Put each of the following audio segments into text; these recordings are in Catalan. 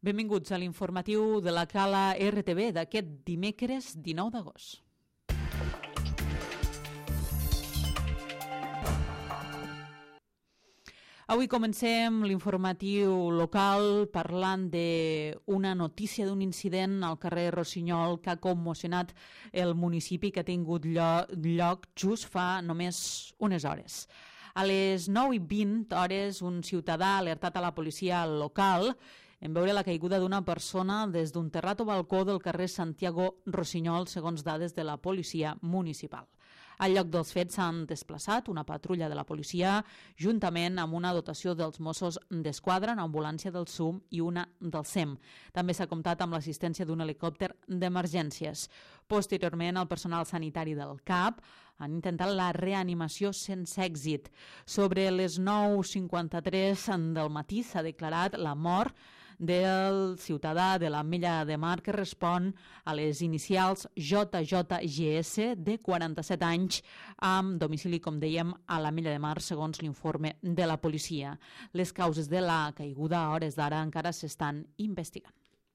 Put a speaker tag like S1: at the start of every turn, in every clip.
S1: Benvinguts a l'informatiu de la Cala RTV d'aquest dimecres 19 d'agost. Avui comencem l'informatiu local parlant d'una notícia d'un incident al carrer Rossinyol que ha commocionat el municipi, que ha tingut lloc just fa només unes hores. A les 9:20 hores, un ciutadà ha alertat a la policia local en veure la caiguda d'una persona des d'un terrat o balcó del carrer Santiago Rossinyol, segons dades de la policia municipal. Al lloc dels fets s'han desplaçat una patrulla de la policia juntament amb una dotació dels Mossos d'Esquadra, una ambulància del SUM i una del SEM. També s'ha comptat amb l'assistència d'un helicòpter d'emergències. Posteriorment, el personal sanitari del CAP han intentat la reanimació sense èxit. Sobre les 9:53 del matí s'ha declarat la mort del ciutadà de l'Ametlla de Mar, que respon a les inicials JJGS, de 47 anys, amb domicili, com dèiem, a l'Ametlla de Mar, segons l'informe de la policia. Les causes de la caiguda a hores d'ara encara s'estan investigant.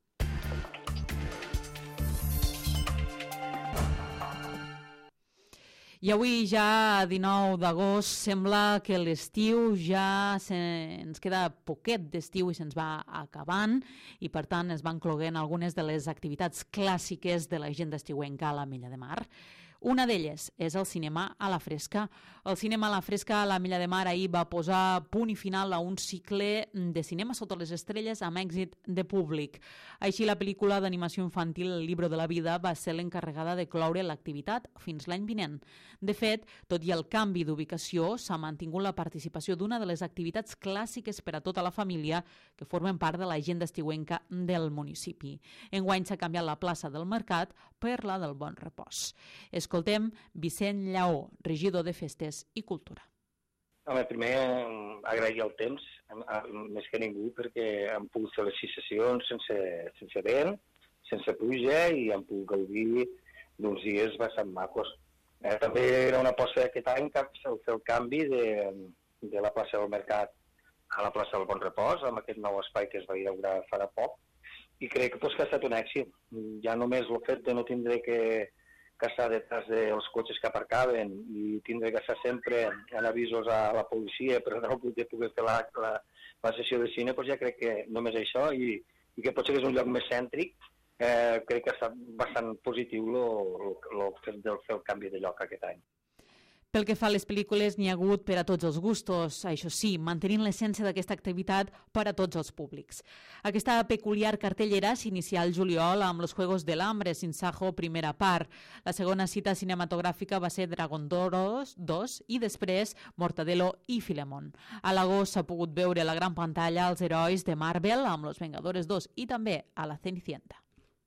S1: I avui, ja 19 d'agost, sembla que l'estiu ja ens queda poquet d'estiu i se'ns va acabant, i per tant es van cloguent algunes de les activitats clàssiques de l'agenda estiuenca a l'Ametlla de Mar. Una d'elles és el cinema a la fresca. El cinema a la fresca a l'Ametlla de Mar ahir va posar punt i final a un cicle de cinema sota les estrelles amb èxit de públic. Així, la pel·lícula d'animació infantil El libro de la vida va ser l'encarregada de cloure l'activitat fins l'any vinent. De fet, tot i el canvi d'ubicació, s'ha mantingut la participació d'una de les activitats clàssiques per a tota la família que formen part de l'agenda estiuenca del municipi. Enguany s'ha canviat la plaça del Mercat per la del Bon Repòs. Escoltem Vicent Lleó, regidor de Festes i Cultura.
S2: Home, primer agrair el temps, més que ningú, perquè hem pogut fer les 6 sessions sense vent, sense pluja, i hem pogut gaudir d'uns dies bastant macos. També era una aposta d'aquest any que fer el canvi de la plaça del Mercat a la plaça del Bon Repòs, amb aquest nou espai que es va inaugurar farà poc, i crec que ha estat un èxit. Ja només el fet de no tindre que estar detrás dels cotxes que aparcaven i tindre que estar sempre en avisos a la policia per no poder fer la sessió de cine, doncs ja crec que només això, i que potser que és un lloc més cèntric, crec que ha estat bastant positiu el fet de fer el canvi de lloc aquest any.
S1: Pel que fa a les pel·lícules, n'hi ha hagut per a tots els gustos, això sí, mantenint l'essència d'aquesta activitat per a tots els públics. Aquesta peculiar cartellera s'inicia al juliol amb Los Juegos del Hambre, Sinsajo, primera part. La segona cita cinematogràfica va ser Dragon 2 i després Mortadelo i Filemón. A l'agost s'ha pogut veure a la gran pantalla els herois de Marvel amb Los Vengadores 2 i també a La Cenicienta.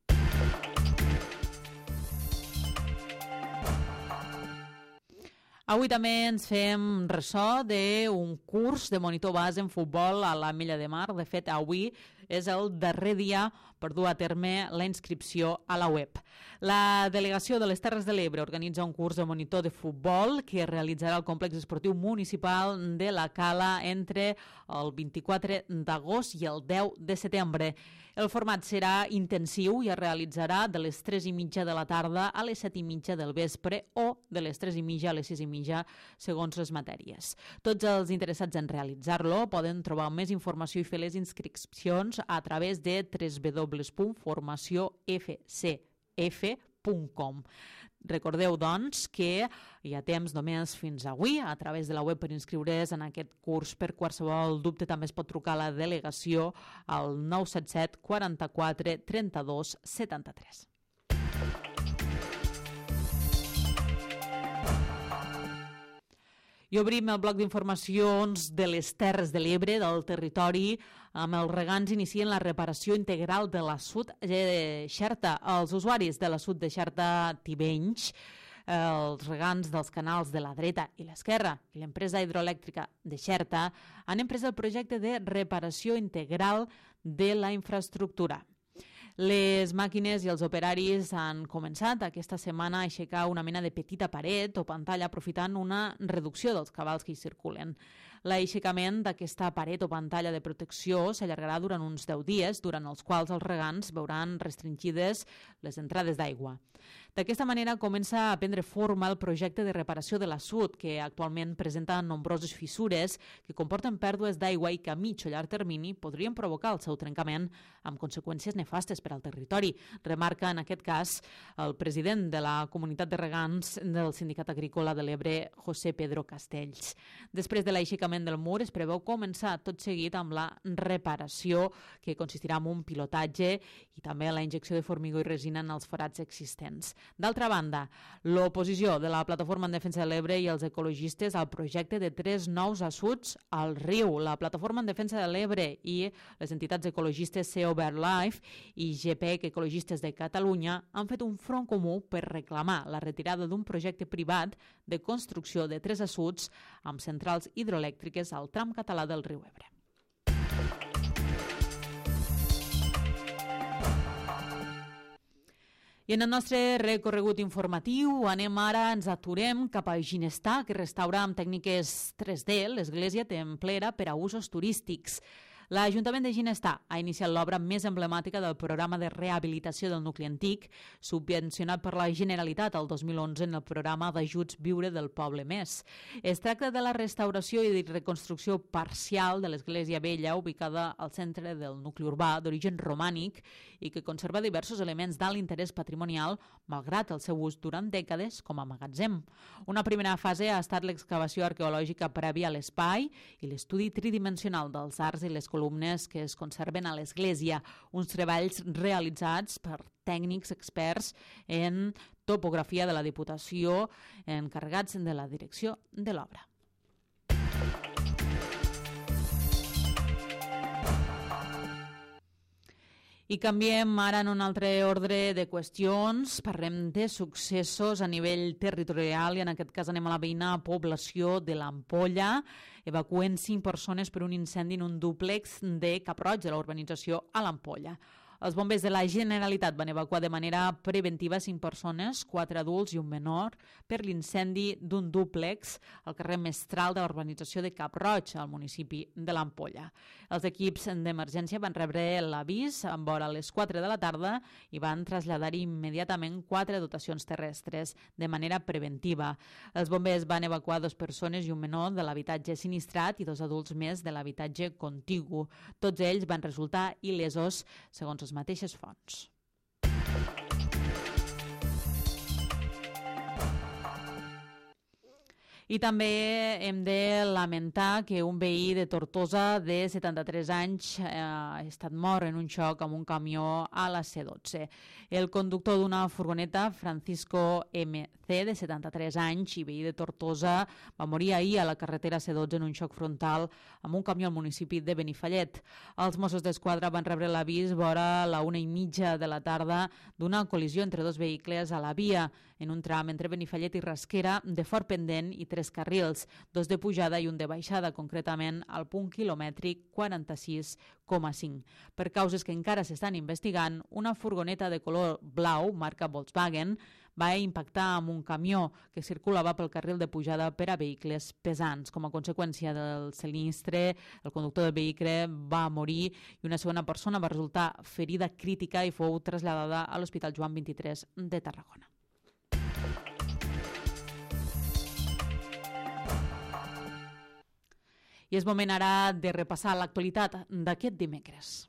S1: Avui també ens fem ressò d'un curs de monitor base en futbol a l'Ametlla de Mar. De fet, avui és el darrer dia per dur a terme la inscripció a la web. La Delegació de les Terres de l'Ebre organitza un curs de monitor de futbol que realitzarà al complex esportiu municipal de la Cala entre el 24 d'agost i el 10 de setembre. El format serà intensiu i es realitzarà de les 3:30 de la tarda a les 7:30 del vespre o de les 3:30 a les 6:30, segons les matèries. Tots els interessats en realitzar-lo poden trobar més informació i fer les inscripcions a través de www.formaciofcf.com. Recordeu, doncs, que hi ha temps només fins avui a través de la web per inscriure's en aquest curs. Per qualsevol dubte també es pot trucar a la delegació al 977 44 32 73. I obrim el bloc d'informacions de les Terres de l'Ebre, del territori. Amb els regants inicien la reparació integral de l'assut de Xerta. Els usuaris de l'assut de Xerta Tivenys, els regants dels canals de la dreta i l'esquerra i l'empresa hidroelèctrica de Xerta han emprès el projecte de reparació integral de la infraestructura. Les màquines i els operaris han començat aquesta setmana a aixecar una mena de petita paret o pantalla aprofitant una reducció dels cabals que hi circulen. L'aixecament d'aquesta paret o pantalla de protecció s'allargarà durant uns 10 dies, durant els quals els regants veuran restringides les entrades d'aigua. D'aquesta manera comença a prendre forma el projecte de reparació de l'assut, que actualment presenta nombroses fissures que comporten pèrdues d'aigua i que a mig o llarg termini podrien provocar el seu trencament amb conseqüències nefastes per al territori. Remarca en aquest cas el president de la comunitat de regants del Sindicat Agrícola de l'Ebre, José Pedro Castells. Després de l'aixecament del mur es preveu començar tot seguit amb la reparació, que consistirà en un pilotatge i també la injecció de formigó i resina en els forats existents. D'altra banda, l'oposició de la Plataforma en Defensa de l'Ebre i els ecologistes al projecte de 3 nous assuts al riu. La Plataforma en Defensa de l'Ebre i les entitats ecologistes CEO BirdLife i GPEC Ecologistes de Catalunya han fet un front comú per reclamar la retirada d'un projecte privat de construcció de 3 assuts amb centrals hidroelèctriques al tram català del riu Ebre. I en el nostre recorregut informatiu ens aturem cap a Ginestar, que restaura amb tècniques 3D l'església templera per a usos turístics. L'Ajuntament de Ginestar ha iniciat l'obra més emblemàtica del programa de rehabilitació del nucli antic, subvencionat per la Generalitat el 2011 en el programa d'ajuts Viure del Poble Més. Es tracta de la restauració i reconstrucció parcial de l'església vella, ubicada al centre del nucli urbà d'origen romànic i que conserva diversos elements d'alt interès patrimonial, malgrat el seu ús durant dècades com a magatzem. Una primera fase ha estat l'excavació arqueològica prèvia a l'espai i l'estudi tridimensional dels arcs i les columnes que es conserven a l'església, uns treballs realitzats per tècnics experts en topografia de la Diputació, encarregats de la direcció de l'obra. I canviem ara en un altre ordre de qüestions. Parlem de successos a nivell territorial i en aquest cas anem a la veïna població de l'Ampolla. Evacuen 5 persones per un incendi en un dúplex de Cap-roig de la urbanització a l'Ampolla. Els bombers de la Generalitat van evacuar de manera preventiva 5 persones, 4 adults i un menor, per l'incendi d'un dúplex al carrer Mestral de la urbanització de Cap-roig, al municipi de l'Ampolla. Els equips d'emergència van rebre l'avís vora les 4 de la tarda i van traslladar immediatament 4 dotacions terrestres de manera preventiva. Els bombers van evacuar 2 persones i un menor de l'habitatge sinistrat i 2 adults més de l'habitatge contigu. Tots ells van resultar il·lesos, segons les mateixes fonts. I també hem de lamentar que un veí de Tortosa de 73 anys ha estat mort en un xoc amb un camió a la C12. El conductor d'una furgoneta, Francisco MC, de 73 anys i veí de Tortosa, va morir ahir a la carretera C12 en un xoc frontal amb un camió al municipi de Benifallet. Els Mossos d'Esquadra van rebre l'avís vora la 1:30 de la tarda d'una col·lisió entre 2 vehicles a la via en un tram entre Benifallet i Rasquera de fort pendent i 3 carrils, 2 de pujada i un de baixada, concretament al punt quilomètric 46,5. Per causes que encara s'estan investigant, una furgoneta de color blau, marca Volkswagen, va impactar amb un camió que circulava pel carril de pujada per a vehicles pesants. Com a conseqüència del sinistre, el conductor del vehicle va morir i una segona persona va resultar ferida crítica i fou traslladada a l'Hospital Joan 23 de Tarragona. I és moment ara de repassar l'actualitat d'aquest dimecres.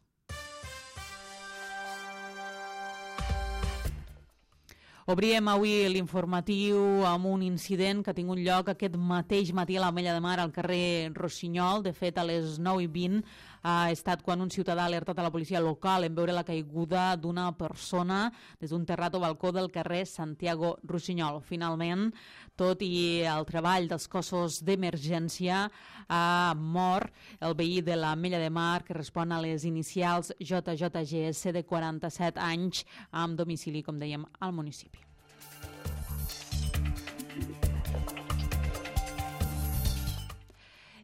S1: Obríem avui l'informatiu amb un incident que ha tingut lloc aquest mateix matí a l'Ametlla de Mar al carrer Rossinyol. De fet, a les 9:20 ha estat quan un ciutadà ha alertat a la policia local en veure la caiguda d'una persona des d'un terrat o balcó del carrer Santiago Rossinyol. Finalment, tot i el treball dels cossos d'emergència, ha mort el veí de l'Ametlla de Mar, que respon a les inicials JJGS, de 47 anys, amb domicili, com dèiem, al municipi.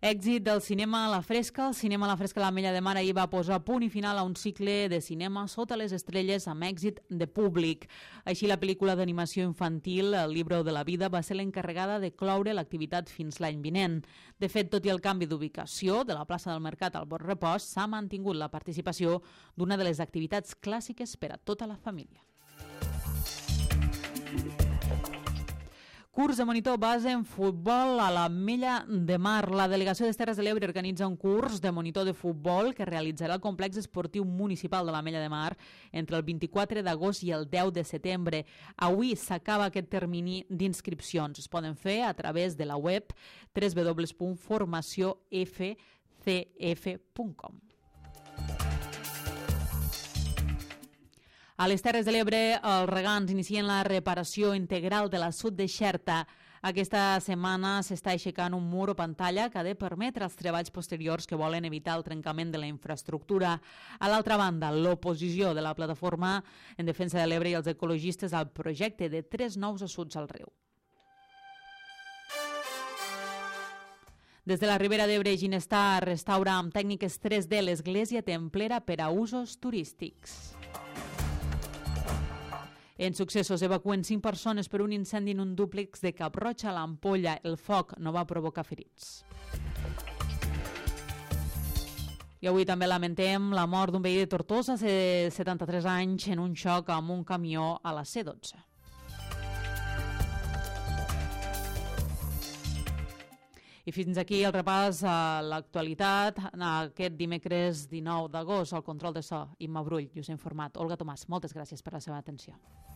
S1: Èxit del cinema a la fresca. El cinema a la fresca a l'Ametlla de Mar ahir va posar punt i final a un cicle de cinema sota les estrelles amb èxit de públic. Així, la pel·lícula d'animació infantil El libro de la vida va ser l'encarregada de cloure l'activitat fins l'any vinent. De fet, tot i el canvi d'ubicació de la plaça del Mercat al Bon Repòs, s'ha mantingut la participació d'una de les activitats clàssiques per a tota la família. Curs de monitor base en futbol a l'Ametlla de Mar. La Delegació de Terres de l'Ebre organitza un curs de monitor de futbol que realitzarà el complex esportiu municipal de l'Ametlla de Mar entre el 24 d'agost i el 10 de setembre. Avui s'acaba aquest termini d'inscripcions. Es poden fer a través de la web www.formaciofcf.com. A les Terres de l'Ebre, els regants inicien la reparació integral de l'assut de Xerta. Aquesta setmana s'està aixecant un mur o pantalla que ha de permetre els treballs posteriors que volen evitar el trencament de la infraestructura. A l'altra banda, l'oposició de la plataforma en defensa de l'Ebre i els ecologistes al projecte de 3 nous assuts al riu. Des de la Ribera d'Ebre, Ginestar restaura amb tècniques 3D l'església templera per a usos turístics. En successos, evacuen 5 persones per un incendi en un dúplex de Cap-roig a l'Ampolla. El foc no va provocar ferits. I avui també lamentem la mort d'un veí de Tortosa de 73 anys en un xoc amb un camió a la C12. I fins aquí el repàs a l'actualitat. Aquest dimecres 19 d'agost, al control de so, Imma Brull, i us he informat Olga Tomàs. Moltes gràcies per la seva atenció.